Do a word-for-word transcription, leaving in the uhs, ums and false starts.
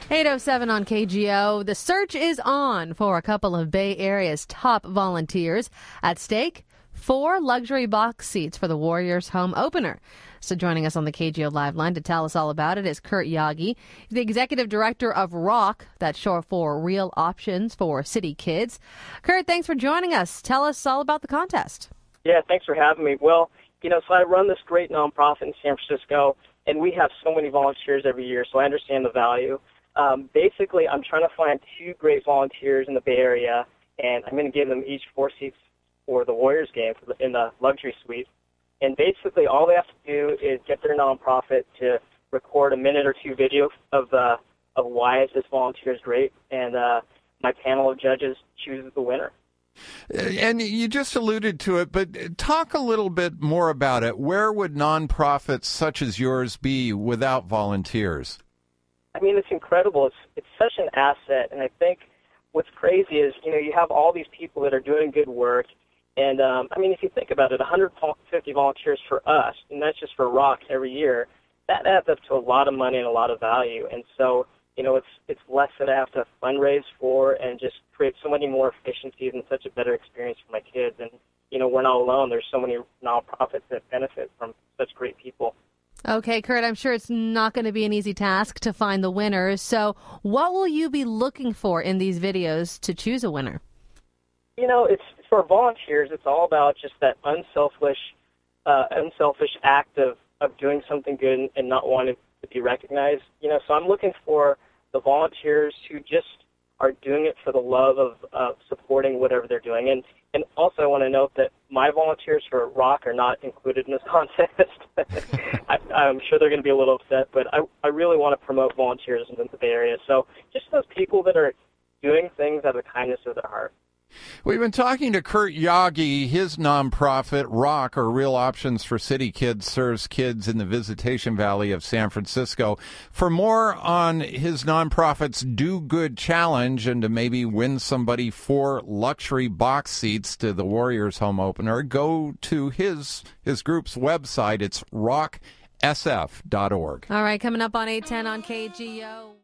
eight oh seven on K G O. The search is on for a couple of Bay Area's top volunteers. At stake, four luxury box seats for the Warriors home opener. So joining us on the K G O Live line to tell us all about it is Kurt Yagi, the executive director of ROC, that's short for Real Options for City Kids. Kurt, thanks for joining us. Tell us all about the contest. Yeah, thanks for having me. Well, you know, so I run this great nonprofit in San Francisco, and we have so many volunteers every year, so I understand the value. Um, basically, I'm trying to find two great volunteers in the Bay Area, and I'm going to give them each four seats for the Warriors game for the, in the luxury suite. And basically, all they have to do is get their nonprofit to record a minute or two video of uh, of why this volunteer is great, and uh, my panel of judges chooses the winner. And you just alluded to it, but talk a little bit more about it. Where would nonprofits such as yours be without volunteers? I mean, it's incredible. It's it's such an asset, and I think what's crazy is, you know, you have all these people that are doing good work, and um, I mean, if you think about it, one hundred fifty volunteers for us, and that's just for ROC every year, that adds up to a lot of money and a lot of value. And so, you know, it's it's less that I have to fundraise for, and just create so many more efficiencies and such a better experience for my kids. And you know, we're not alone. There's so many nonprofits that benefit from such great people. Okay, Kurt, I'm sure it's not going to be an easy task to find the winners. So what will you be looking for in these videos to choose a winner? You know, it's for volunteers, it's all about just that unselfish, uh, unselfish act of, of doing something good and, and not wanting to be recognized. You know, so I'm looking for the volunteers who just are doing it for the love of uh, supporting whatever they're doing. And, and also I want to note that my volunteers for ROC are not included in this contest. I, I'm sure they're going to be a little upset, but I, I really want to promote volunteerism in the Bay Area. So just those people that are doing things out of the kindness of their heart. We've been talking to Kurt Yagi. His nonprofit, ROC, or Real Options for City Kids, serves kids in the Visitation Valley of San Francisco. For more on his nonprofit's Do Good Challenge and to maybe win somebody four luxury box seats to the Warriors home opener, go to his his group's website. It's rock s f dot org. All right, coming up on eight ten on K G O.